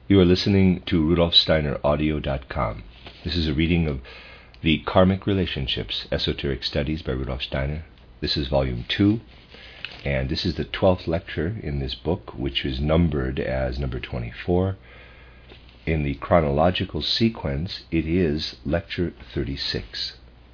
You are listening to RudolfSteinerAudio.com. This is a reading of the Karmic Relationships, Esoteric Studies by Rudolf Steiner. This is Volume 2, and this is the 12th lecture in this book, which is numbered as number 24. In the chronological sequence, it is Lecture 36.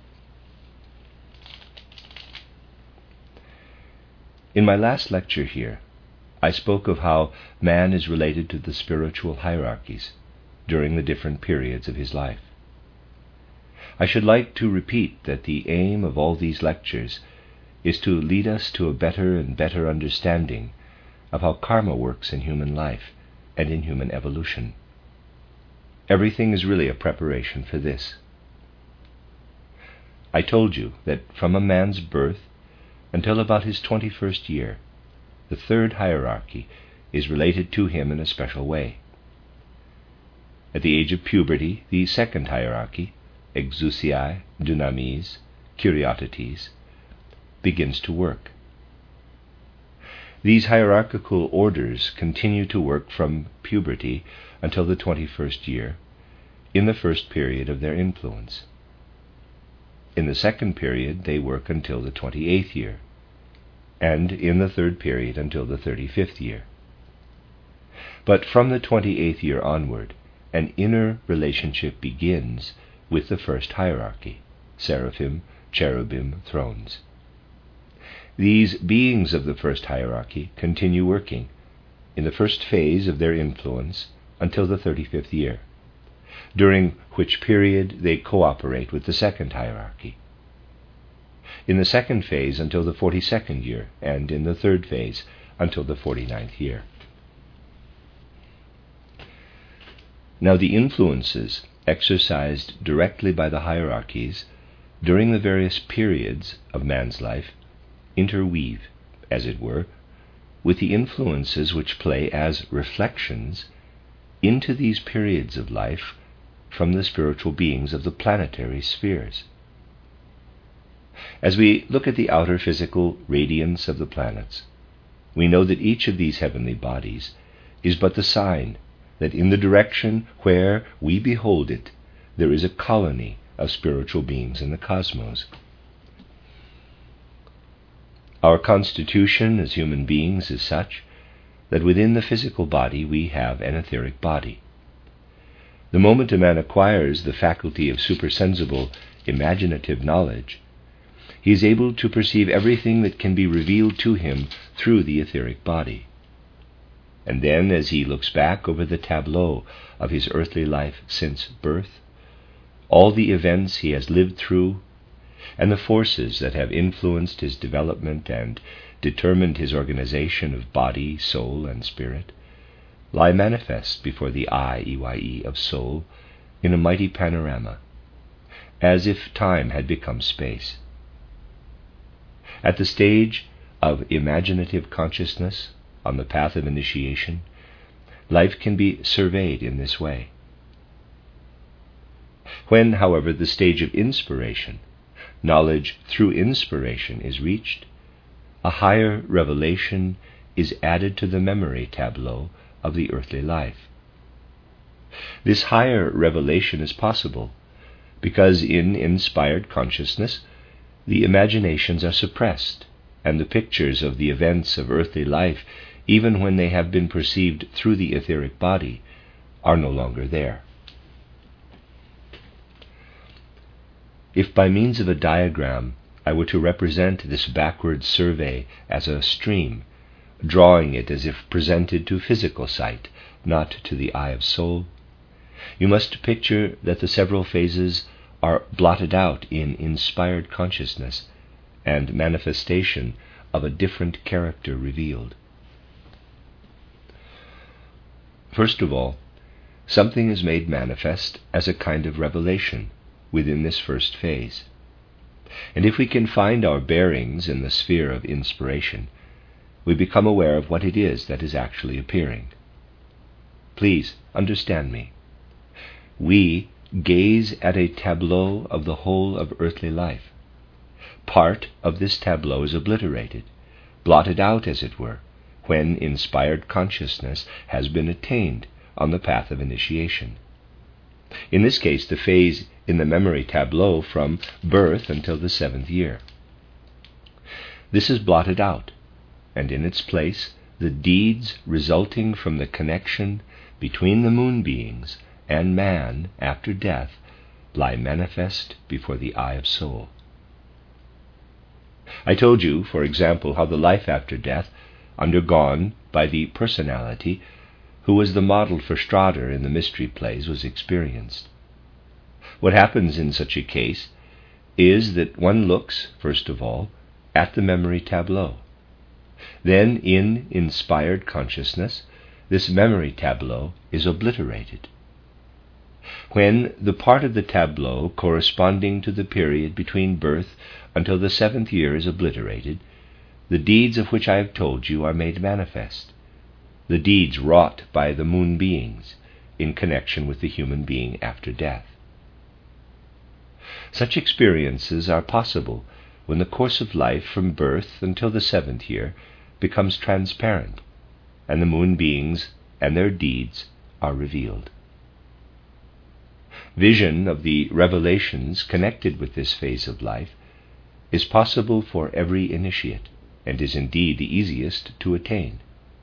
In my last lecture here, I spoke of how man is related to the spiritual hierarchies during the different periods of his life. I should like to repeat that the aim of all these lectures is to lead us to a better and better understanding of how karma works in human life and in human evolution. Everything is really a preparation for this. I told you that from a man's birth until about his 21st year, the third hierarchy is related to him in a special way. At the age of puberty, the second hierarchy, exousiae, dynamis, kuriotetes, begins to work. These hierarchical orders continue to work from puberty until the 21st year, in the first period of their influence. In the second period, they work until the 28th year, and in the third period until the 35th year. But from the 28th year onward, an inner relationship begins with the first hierarchy, seraphim, cherubim, thrones. These beings of the first hierarchy continue working in the first phase of their influence until the 35th year, during which period they cooperate with the second hierarchy. In the second phase until the 42nd year, and in the third phase until the 49th year. Now the influences exercised directly by the hierarchies during the various periods of man's life interweave, as it were, with the influences which play as reflections into these periods of life from the spiritual beings of the planetary spheres. As we look at the outer physical radiance of the planets, we know that each of these heavenly bodies is but the sign that in the direction where we behold it, there is a colony of spiritual beings in the cosmos. Our constitution as human beings is such that within the physical body we have an etheric body. The moment a man acquires the faculty of supersensible, imaginative knowledge, he is able to perceive everything that can be revealed to him through the etheric body. And then, as he looks back over the tableau of his earthly life since birth, all the events he has lived through, and the forces that have influenced his development and determined his organization of body, soul, and spirit, lie manifest before the eye, EYE, of soul in a mighty panorama, as if time had become space. At the stage of imaginative consciousness, on the path of initiation, life can be surveyed in this way. When, however, the stage of inspiration, knowledge through inspiration, is reached, a higher revelation is added to the memory tableau of the earthly life. This higher revelation is possible because in inspired consciousness the imaginations are suppressed, and the pictures of the events of earthly life, even when they have been perceived through the etheric body, are no longer there. If by means of a diagram I were to represent this backward survey as a stream, drawing it as if presented to physical sight, not to the eye of soul, you must picture that the several phases are blotted out in inspired consciousness and manifestation of a different character revealed. First of all, something is made manifest as a kind of revelation within this first phase. And if we can find our bearings in the sphere of inspiration, we become aware of what it is that is actually appearing. Please understand me. We gaze at a tableau of the whole of earthly life. Part of this tableau is obliterated, blotted out, as it were, when inspired consciousness has been attained on the path of initiation. In this case, the phase in the memory tableau from birth until the 7th year. This is blotted out, and in its place, the deeds resulting from the connection between the moon beings and man after death lie manifest before the eye of soul. I told you, for example, how the life after death, undergone by the personality who was the model for Strader in the mystery plays, was experienced. What happens in such a case is that one looks, first of all, at the memory tableau. Then, in inspired consciousness, this memory tableau is obliterated. When the part of the tableau corresponding to the period between birth until the 7th year is obliterated, the deeds of which I have told you are made manifest, the deeds wrought by the moon beings in connection with the human being after death. Such experiences are possible when the course of life from birth until the 7th year becomes transparent, and the moon beings and their deeds are revealed. Vision of the revelations connected with this phase of life is possible for every initiate, and is indeed the easiest to attain.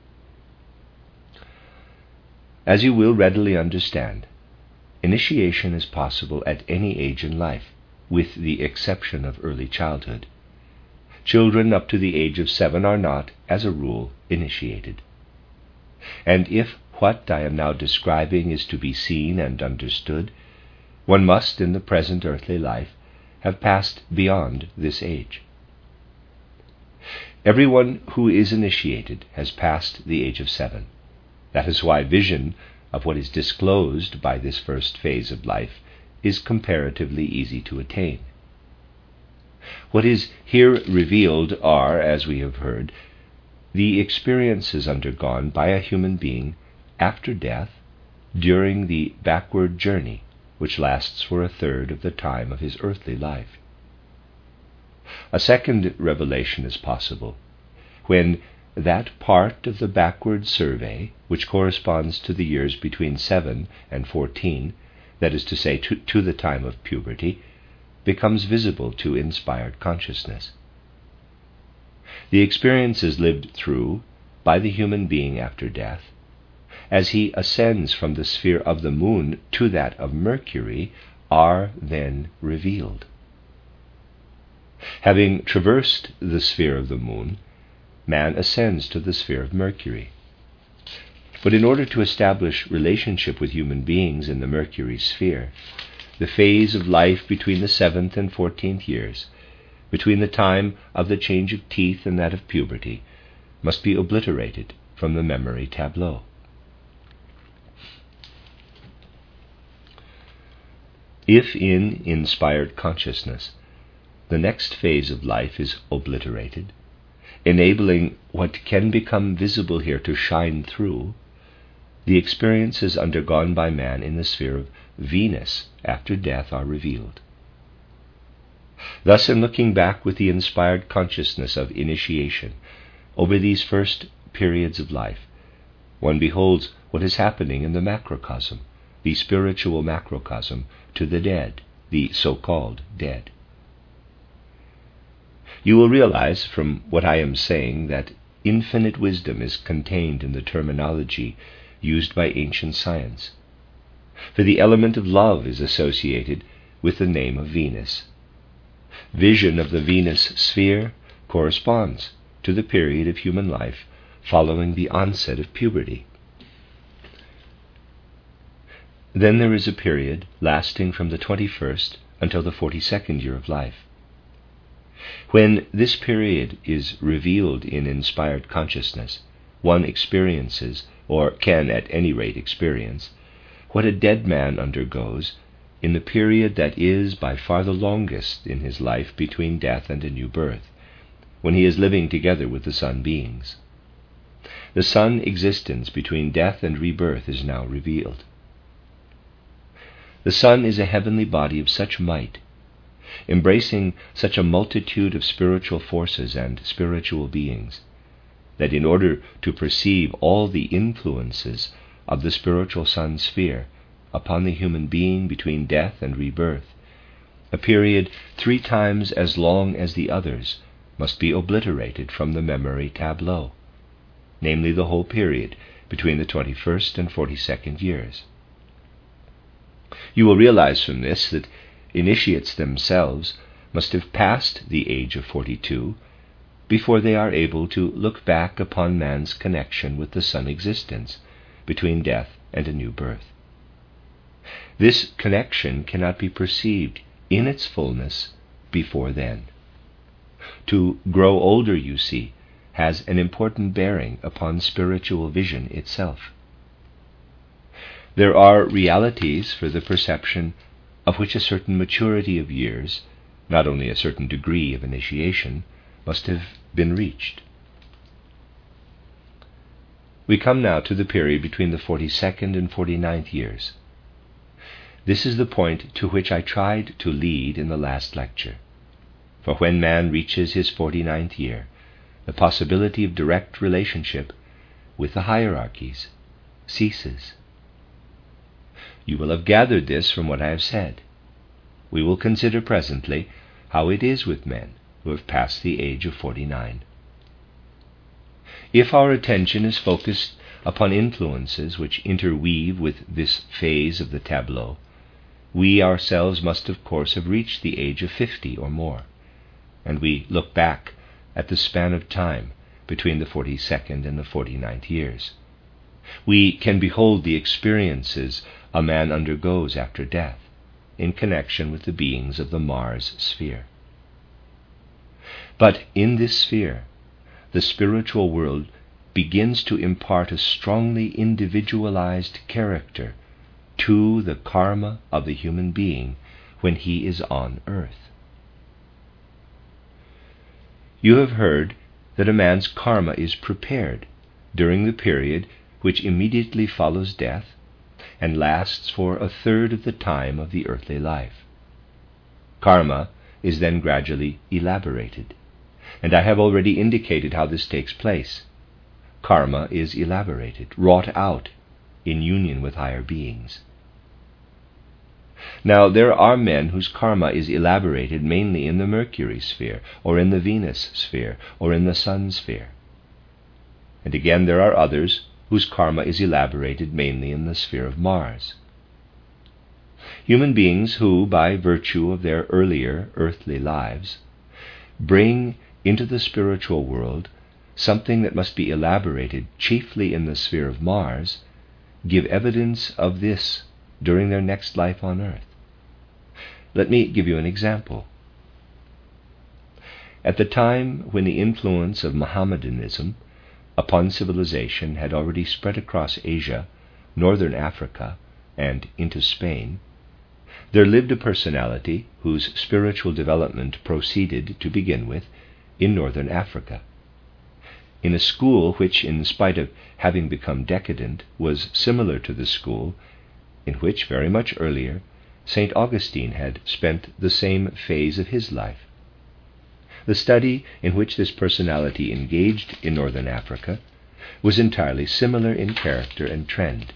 As you will readily understand, initiation is possible at any age in life, with the exception of early childhood. Children up to the age of 7 are not, as a rule, initiated. And if what I am now describing is to be seen and understood, one must, in the present earthly life, have passed beyond this age. Everyone who is initiated has passed the age of 7. That is why vision of what is disclosed by this first phase of life is comparatively easy to attain. What is here revealed are, as we have heard, the experiences undergone by a human being after death during the backward journey, which lasts for 1/3 of the time of his earthly life. A second revelation is possible, when that part of the backward survey which corresponds to the years between 7 and 14, that is to say, to the time of puberty, becomes visible to inspired consciousness. The experiences lived through by the human being after death, as he ascends from the sphere of the moon to that of Mercury, are then revealed. Having traversed the sphere of the moon, man ascends to the sphere of Mercury. But in order to establish relationship with human beings in the Mercury sphere, the phase of life between the 7th and 14th years, between the time of the change of teeth and that of puberty, must be obliterated from the memory tableau. If in inspired consciousness the next phase of life is obliterated, enabling what can become visible here to shine through, the experiences undergone by man in the sphere of Venus after death are revealed. Thus, in looking back with the inspired consciousness of initiation over these first periods of life, one beholds what is happening in the macrocosm, the spiritual macrocosm, to the dead, the so-called dead. You will realize from what I am saying that infinite wisdom is contained in the terminology used by ancient science, for the element of love is associated with the name of Venus. Vision of the Venus sphere corresponds to the period of human life following the onset of puberty. Then there is a period lasting from the 21st until the 42nd year of life. When this period is revealed in inspired consciousness, one experiences, or can at any rate experience, what a dead man undergoes in the period that is by far the longest in his life between death and a new birth, when he is living together with the sun beings. The sun existence between death and rebirth is now revealed. The sun is a heavenly body of such might, embracing such a multitude of spiritual forces and spiritual beings, that in order to perceive all the influences of the spiritual sun sphere upon the human being between death and rebirth, a period 3 times as long as the others must be obliterated from the memory tableau, namely the whole period between the 21st and 42nd years. You will realize from this that initiates themselves must have passed the age of 42 before they are able to look back upon man's connection with the sun existence between death and a new birth. This connection cannot be perceived in its fullness before then. To grow older, you see, has an important bearing upon spiritual vision itself. There are realities for the perception of which a certain maturity of years, not only a certain degree of initiation, must have been reached. We come now to the period between the 42nd and 49th years. This is the point to which I tried to lead in the last lecture. For when man reaches his 49th year, the possibility of direct relationship with the hierarchies ceases. You will have gathered this from what I have said. We will consider presently how it is with men who have passed the age of 49. If our attention is focused upon influences which interweave with this phase of the tableau, we ourselves must of course have reached the age of 50 or more, and we look back at the span of time between the 42nd and the 49th years. We can behold the experiences a man undergoes after death in connection with the beings of the Mars sphere. But in this sphere, the spiritual world begins to impart a strongly individualized character to the karma of the human being when he is on earth. You have heard that a man's karma is prepared during the period which immediately follows death and lasts for 1/3 of the time of the earthly life. Karma is then gradually elaborated, and I have already indicated how this takes place. Karma is elaborated, wrought out in union with higher beings. Now, there are men whose karma is elaborated mainly in the Mercury sphere, or in the Venus sphere, or in the Sun sphere. And again there are others whose karma is elaborated mainly in the sphere of Mars. Human beings who, by virtue of their earlier earthly lives, bring into the spiritual world something that must be elaborated chiefly in the sphere of Mars, give evidence of this during their next life on earth. Let me give you an example. At the time when the influence of Mohammedanism upon civilization had already spread across Asia, northern Africa, and into Spain, there lived a personality whose spiritual development proceeded, to begin with, in northern Africa, in a school which, in spite of having become decadent, was similar to the school in which, very much earlier, St. Augustine had spent the same phase of his life. The study in which this personality engaged in northern Africa was entirely similar in character and trend.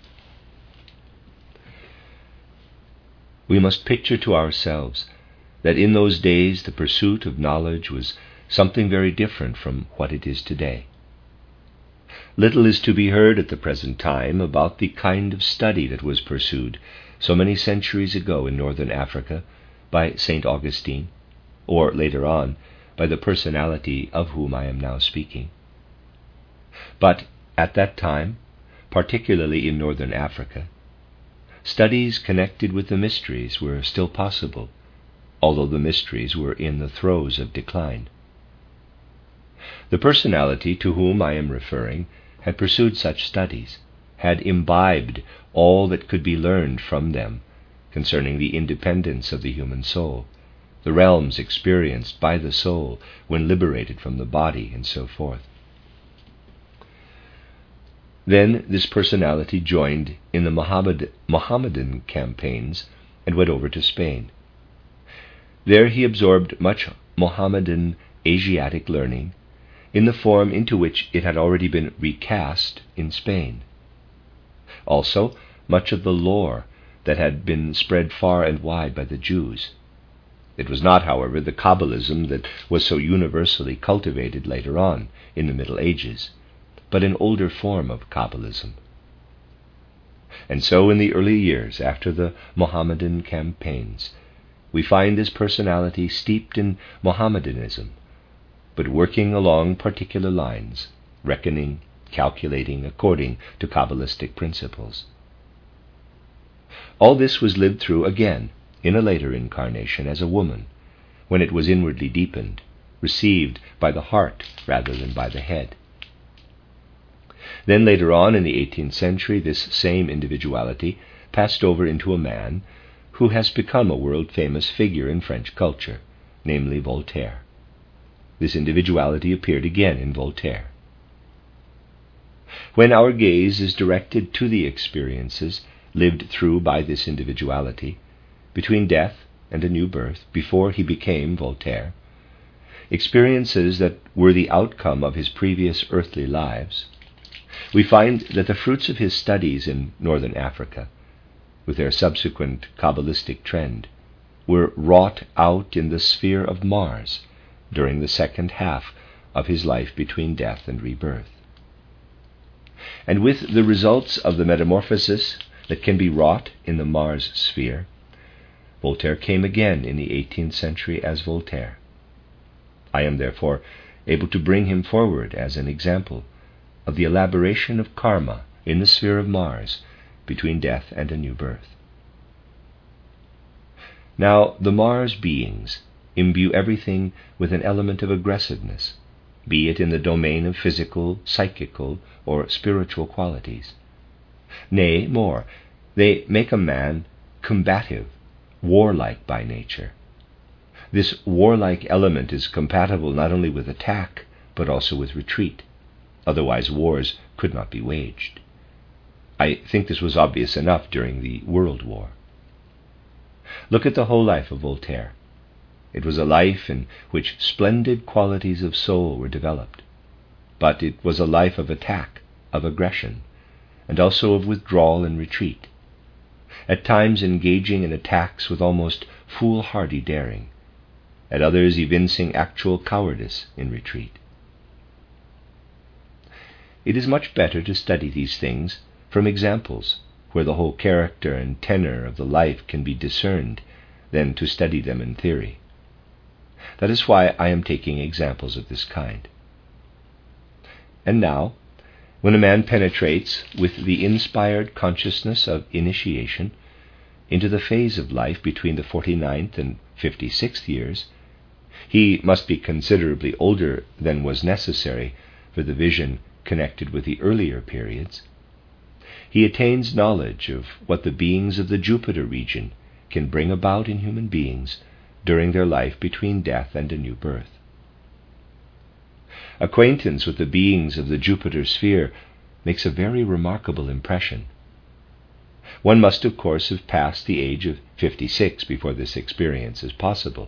We must picture to ourselves that in those days the pursuit of knowledge was something very different from what it is today. Little is to be heard at the present time about the kind of study that was pursued so many centuries ago in northern Africa by St. Augustine, or later on by the personality of whom I am now speaking. But at that time, particularly in northern Africa, studies connected with the mysteries were still possible, although the mysteries were in the throes of decline. The personality to whom I am referring had pursued such studies, had imbibed all that could be learned from them concerning the independence of the human soul, the realms experienced by the soul when liberated from the body, and so forth. Then this personality joined in the Mohammedan campaigns and went over to Spain. There he absorbed much Mohammedan Asiatic learning in the form into which it had already been recast in Spain. Also, much of the lore that had been spread far and wide by the Jews. It was not, however, the Kabbalism that was so universally cultivated later on, in the Middle Ages, but an older form of Kabbalism. And so in the early years after the Mohammedan campaigns, we find this personality steeped in Mohammedanism, but working along particular lines, reckoning, calculating according to Kabbalistic principles. All this was lived through again in a later incarnation as a woman, when it was inwardly deepened, received by the heart rather than by the head. Then later on in the 18th century, this same individuality passed over into a man who has become a world-famous figure in French culture, namely Voltaire. This individuality appeared again in Voltaire. When our gaze is directed to the experiences lived through by this individuality, between death and a new birth, before he became Voltaire, experiences that were the outcome of his previous earthly lives, we find that the fruits of his studies in northern Africa, with their subsequent Kabbalistic trend, were wrought out in the sphere of Mars during the second half of his life between death and rebirth. And with the results of the metamorphosis that can be wrought in the Mars sphere, Voltaire came again in the 18th century as Voltaire. I am therefore able to bring him forward as an example of the elaboration of karma in the sphere of Mars between death and a new birth. Now, the Mars beings imbue everything with an element of aggressiveness, be it in the domain of physical, psychical, or spiritual qualities. Nay, more, they make a man combative, warlike by nature. This warlike element is compatible not only with attack, but also with retreat. Otherwise wars could not be waged. I think this was obvious enough during the World War. Look at the whole life of Voltaire. It was a life in which splendid qualities of soul were developed, but it was a life of attack, of aggression, and also of withdrawal and retreat, at times engaging in attacks with almost foolhardy daring, at others evincing actual cowardice in retreat. It is much better to study these things from examples where the whole character and tenor of the life can be discerned than to study them in theory. That is why I am taking examples of this kind. And now, when a man penetrates with the inspired consciousness of initiation into the phase of life between the 49th and 56th years, he must be considerably older than was necessary for the vision connected with the earlier periods. He attains knowledge of what the beings of the Jupiter region can bring about in human beings during their life between death and a new birth. Acquaintance with the beings of the Jupiter sphere makes a very remarkable impression. One must, of course, have passed the age of 56 before this experience is possible.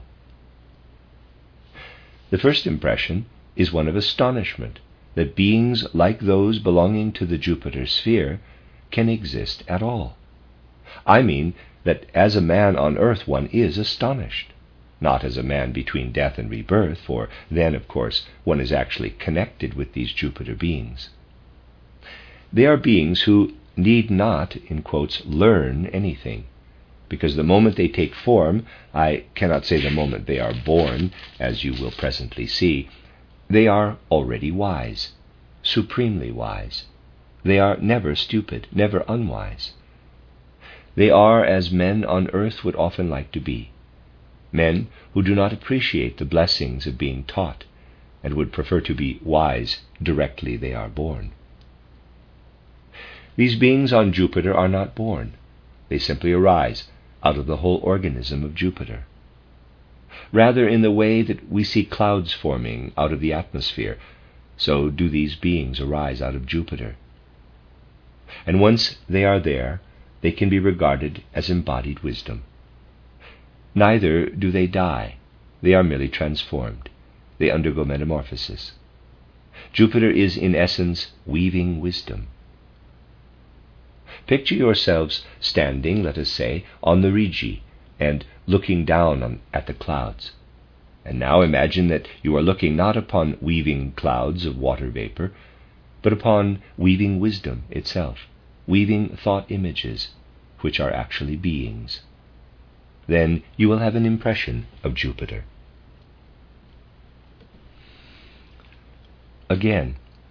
The first impression is one of astonishment that beings like those belonging to the Jupiter sphere can exist at all. I mean that as a man on earth one is astonished, not as a man between death and rebirth, for then, of course, one is actually connected with these Jupiter beings. They are beings who need not, in quotes, learn anything, because the moment they take form, I cannot say the moment they are born, as you will presently see, they are already wise, supremely wise. They are never stupid, never unwise. They are as men on earth would often like to be, men who do not appreciate the blessings of being taught and would prefer to be wise directly they are born. These beings on Jupiter are not born. They simply arise out of the whole organism of Jupiter. Rather, in the way that we see clouds forming out of the atmosphere, so do these beings arise out of Jupiter. And once they are there, they can be regarded as embodied wisdom. Neither do they die. They are merely transformed. They undergo metamorphosis. Jupiter is, in essence, weaving wisdom. Picture yourselves standing, let us say, on the Rigi and looking down at the clouds. And now imagine that you are looking not upon weaving clouds of water vapor, but upon weaving wisdom itself, weaving thought images, which are actually beings. Then you will have an impression of Jupiter. Again,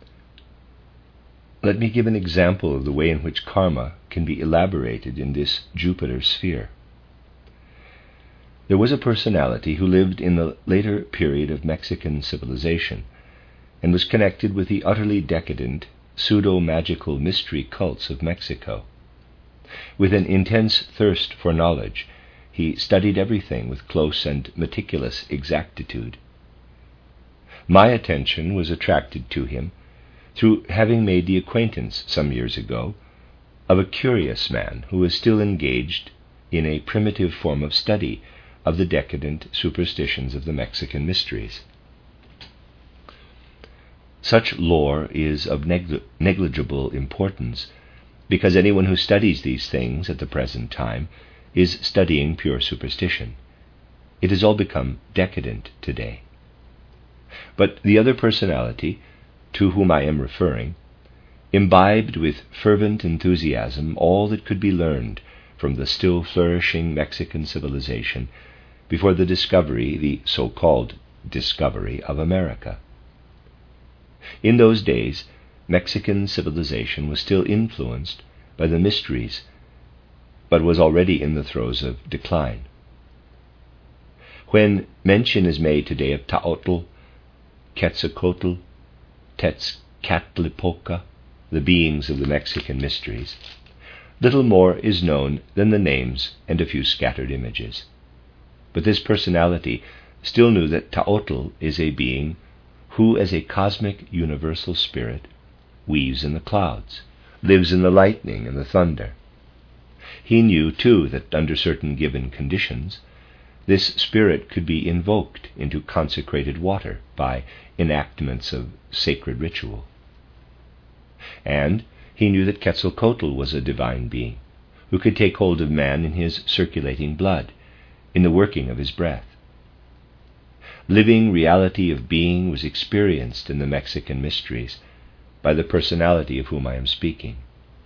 let me give an example of the way in which karma can be elaborated in this Jupiter sphere. There was a personality who lived in the later period of Mexican civilization and was connected with the utterly decadent, pseudo-magical mystery cults of Mexico. With an intense thirst for knowledge, he studied everything with close and meticulous exactitude. My attention was attracted to him through having made the acquaintance some years ago of a curious man who is still engaged in a primitive form of study of the decadent superstitions of the Mexican mysteries. Such lore is of negligible importance, because anyone who studies these things at the present time is studying pure superstition. It has all become decadent today. But the other personality, to whom I am referring, imbibed with fervent enthusiasm all that could be learned from the still flourishing Mexican civilization before the discovery, the so-called discovery, of America. In those days, Mexican civilization was still influenced by the mysteries, but was already in the throes of decline. When mention is made today of Taotl, Quetzalcoatl, Tezcatlipoca, the beings of the Mexican mysteries, little more is known than the names and a few scattered images. But this personality still knew that Taotl is a being who, as a cosmic universal spirit, weaves in the clouds, lives in the lightning and the thunder. He knew, too, that under certain given conditions, this spirit could be invoked into consecrated water by enactments of sacred ritual. And he knew that Quetzalcoatl was a divine being who could take hold of man in his circulating blood, in the working of his breath. Living reality of being was experienced in the Mexican mysteries by the personality of whom I am speaking.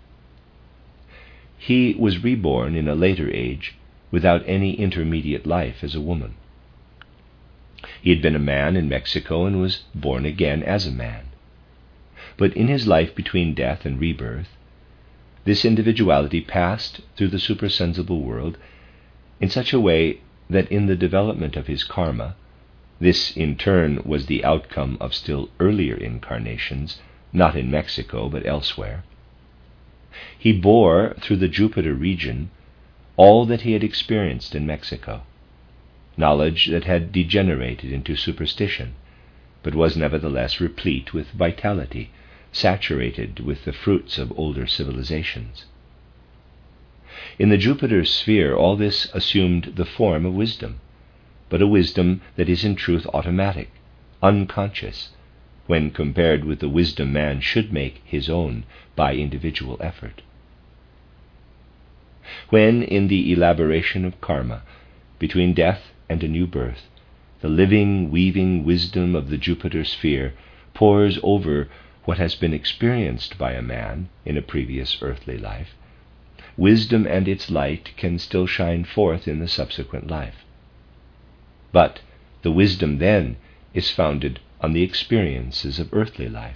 He was reborn in a later age without any intermediate life as a woman. He had been a man in Mexico and was born again as a man. But in his life between death and rebirth, this individuality passed through the supersensible world in such a way that in the development of his karma, this in turn was the outcome of still earlier incarnations, not in Mexico but elsewhere, he bore through the Jupiter region all that he had experienced in Mexico, knowledge that had degenerated into superstition, but was nevertheless replete with vitality, saturated with the fruits of older civilizations. In the Jupiter sphere, all this assumed the form of wisdom, but a wisdom that is in truth automatic, unconscious, when compared with the wisdom man should make his own by individual effort. When, in the elaboration of karma, between death and a new birth, the living, weaving wisdom of the Jupiter sphere pours over what has been experienced by a man in a previous earthly life, wisdom and its light can still shine forth in the subsequent life. But the wisdom then is founded on the experiences of earthly life.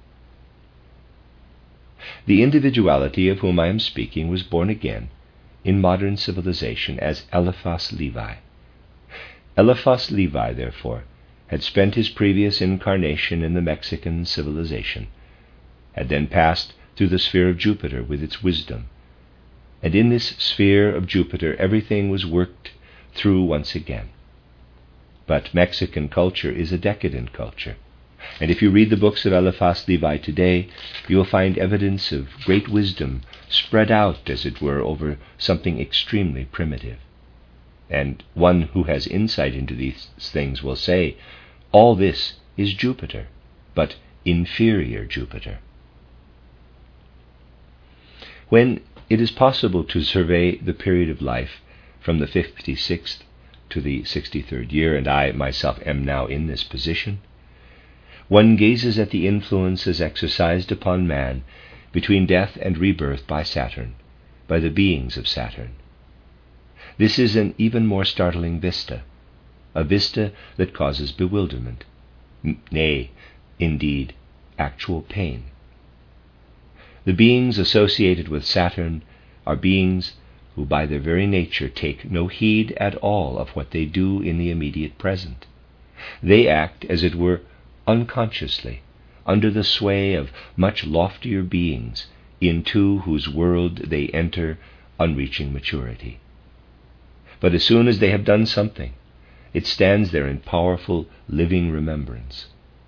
The individuality of whom I am speaking was born again in modern civilization as Eliphas Levi. Eliphas Levi, therefore, had spent his previous incarnation in the Mexican civilization, had then passed through the sphere of Jupiter with its wisdom, and in this sphere of Jupiter everything was worked through once again. But Mexican culture is a decadent culture, and if you read the books of Eliphas Levi today, you will find evidence of great wisdom spread out, as it were, over something extremely primitive. And one who has insight into these things will say, all this is Jupiter, but inferior Jupiter. When It is possible to survey the period of life from the 56th to the 63rd year, and I myself am now in this position. One gazes at the influences exercised upon man between death and rebirth by Saturn, by the beings of Saturn. This is an even more startling vista, a vista that causes bewilderment, nay, indeed, actual pain. The beings associated with Saturn are beings who by their very nature take no heed at all of what they do in the immediate present. They act, as it were, unconsciously, under the sway of much loftier beings, into whose world they enter on reaching maturity. But as soon as they have done something, it stands there in powerful, living remembrance.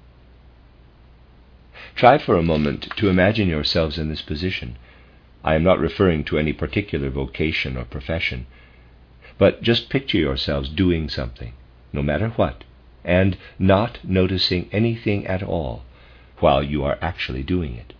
Try for a moment to imagine yourselves in this position. I am not referring to any particular vocation or profession, but just picture yourselves doing something, no matter what, and not noticing anything at all while you are actually doing it.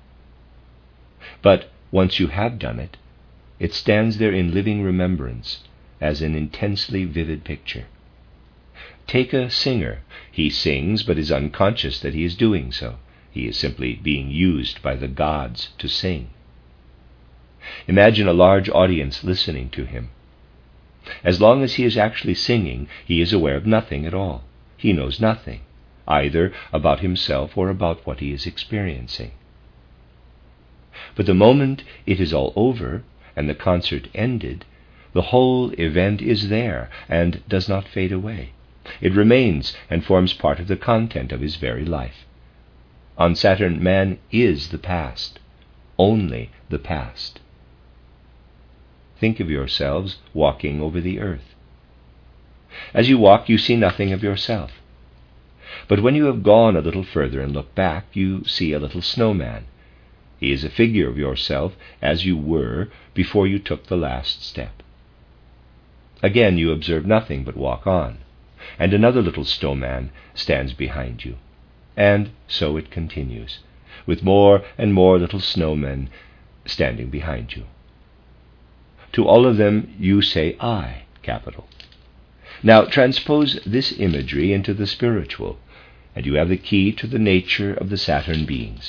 But once you have done it, it stands there in living remembrance as an intensely vivid picture. Take a singer. He sings, but is unconscious that he is doing so. He is simply being used by the gods to sing. Imagine a large audience listening to him. As long as he is actually singing, he is aware of nothing at all. He knows nothing, either about himself or about what he is experiencing. But the moment it is all over and the concert ended, the whole event is there and does not fade away. It remains and forms part of the content of his very life. On Saturn, man is the past, only the past. Think of yourselves walking over the earth. As you walk, you see nothing of yourself. But when you have gone a little further and look back, you see a little snowman. He is a figure of yourself as you were before you took the last step. Again you observe nothing but walk on, and another little snowman stands behind you. And so it continues, with more and more little snowmen standing behind you. To all of them you say I, capital. Now transpose this imagery into the spiritual, and you have the key to the nature of the Saturn beings.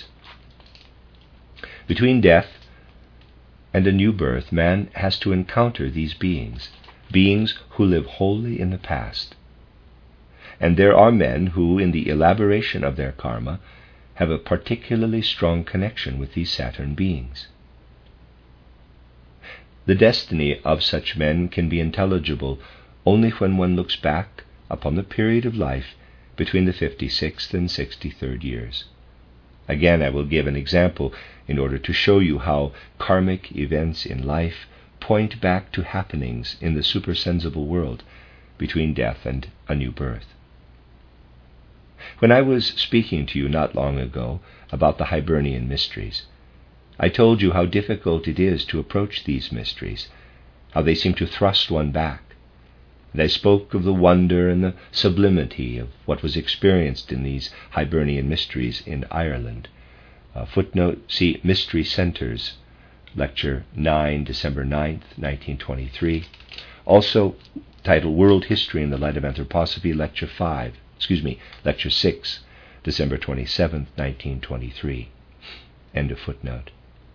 Between death and a new birth, man has to encounter these beings, beings who live wholly in the past. And there are men who, in the elaboration of their karma, have a particularly strong connection with these Saturn beings. The destiny of such men can be intelligible only when one looks back upon the period of life between the 56th and 63rd years. Again, I will give an example in order to show you how karmic events in life point back to happenings in the supersensible world between death and a new birth. When I was speaking to you not long ago about the Hibernian mysteries, I told you how difficult it is to approach these mysteries, how they seem to thrust one back. And I spoke of the wonder and the sublimity of what was experienced in these Hibernian mysteries in Ireland. Footnote, see Mystery Centers, Lecture 9, December 9th, 1923. Also, titled World History in the Light of Anthroposophy, Lecture 6, December 27th, 1923. End of footnote.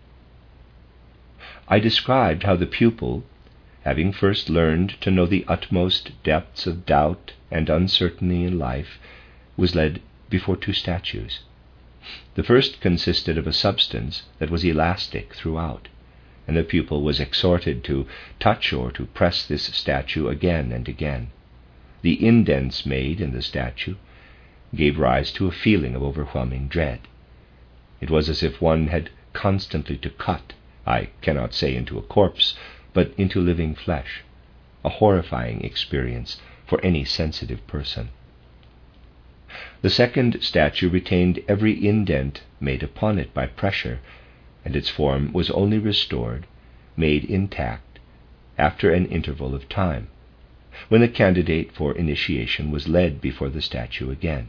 I described how the pupil, having first learned to know the utmost depths of doubt and uncertainty in life, was led before two statues. The first consisted of a substance that was elastic throughout, and the pupil was exhorted to touch or to press this statue again and again. The indents made in the statue gave rise to a feeling of overwhelming dread. It was as if one had constantly to cut, I cannot say into a corpse, but into living flesh, a horrifying experience for any sensitive person. The second statue retained every indent made upon it by pressure, and its form was only restored, made intact, after an interval of time, when the candidate for initiation was led before the statue again.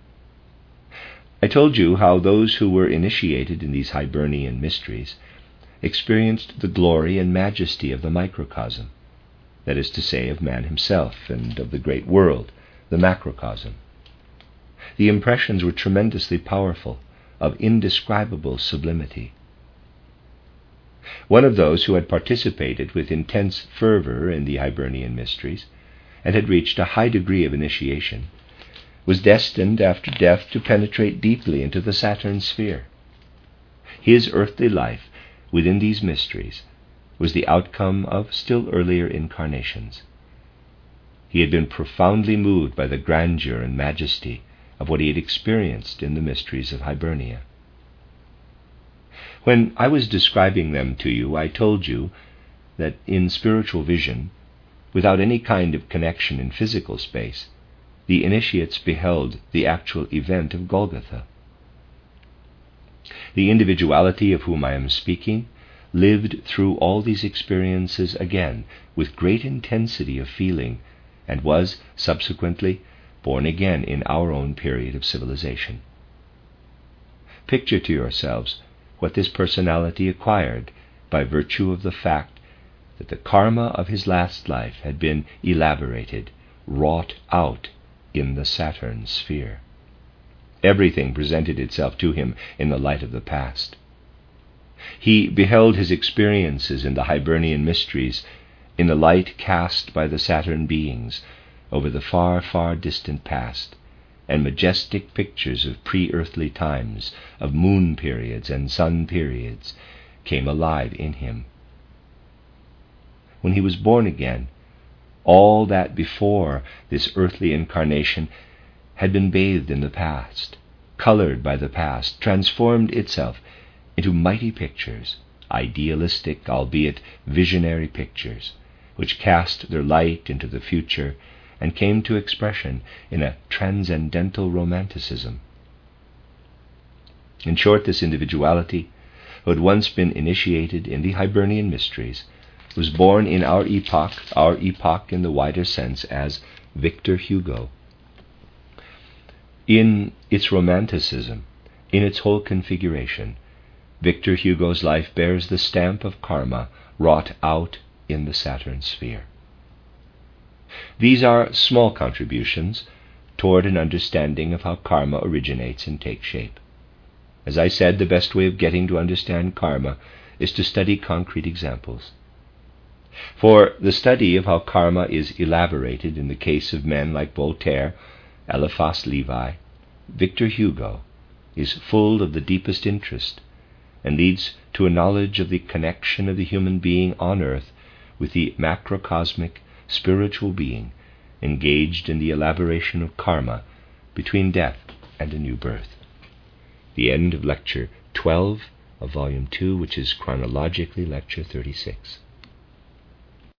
I told you how those who were initiated in these Hibernian mysteries experienced the glory and majesty of the microcosm, that is to say, of man himself and of the great world, the macrocosm. The impressions were tremendously powerful, of indescribable sublimity. One of those who had participated with intense fervor in the Hibernian mysteries, and had reached a high degree of initiation, was destined after death to penetrate deeply into the Saturn sphere. His earthly life within these mysteries was the outcome of still earlier incarnations. He had been profoundly moved by the grandeur and majesty of what he had experienced in the mysteries of Hibernia. When I was describing them to you, I told you that in spiritual vision, without any kind of connection in physical space, the initiates beheld the actual event of Golgotha. The individuality of whom I am speaking lived through all these experiences again with great intensity of feeling, and was subsequently born again in our own period of civilization. Picture to yourselves what this personality acquired by virtue of the fact that the karma of his last life had been elaborated, wrought out in the Saturn sphere. Everything presented itself to him in the light of the past. He beheld his experiences in the Hibernian mysteries in the light cast by the Saturn beings over the far, far distant past, and majestic pictures of pre-earthly times, of moon periods and sun periods, came alive in him. When he was born again, all that before this earthly incarnation had been bathed in the past, colored by the past, transformed itself into mighty pictures, idealistic, albeit visionary pictures, which cast their light into the future and came to expression in a transcendental romanticism. In short, this individuality, who had once been initiated in the Hibernian mysteries, was born in our epoch in the wider sense, as Victor Hugo. In its romanticism, in its whole configuration, Victor Hugo's life bears the stamp of karma wrought out in the Saturn sphere. These are small contributions toward an understanding of how karma originates and takes shape. As I said, the best way of getting to understand karma is to study concrete examples. For the study of how karma is elaborated in the case of men like Voltaire, Eliphas Levi, Victor Hugo, is full of the deepest interest and leads to a knowledge of the connection of the human being on earth with the macrocosmic spiritual being engaged in the elaboration of karma between death and a new birth. The end of Lecture 12 of Volume 2, which is chronologically Lecture 36.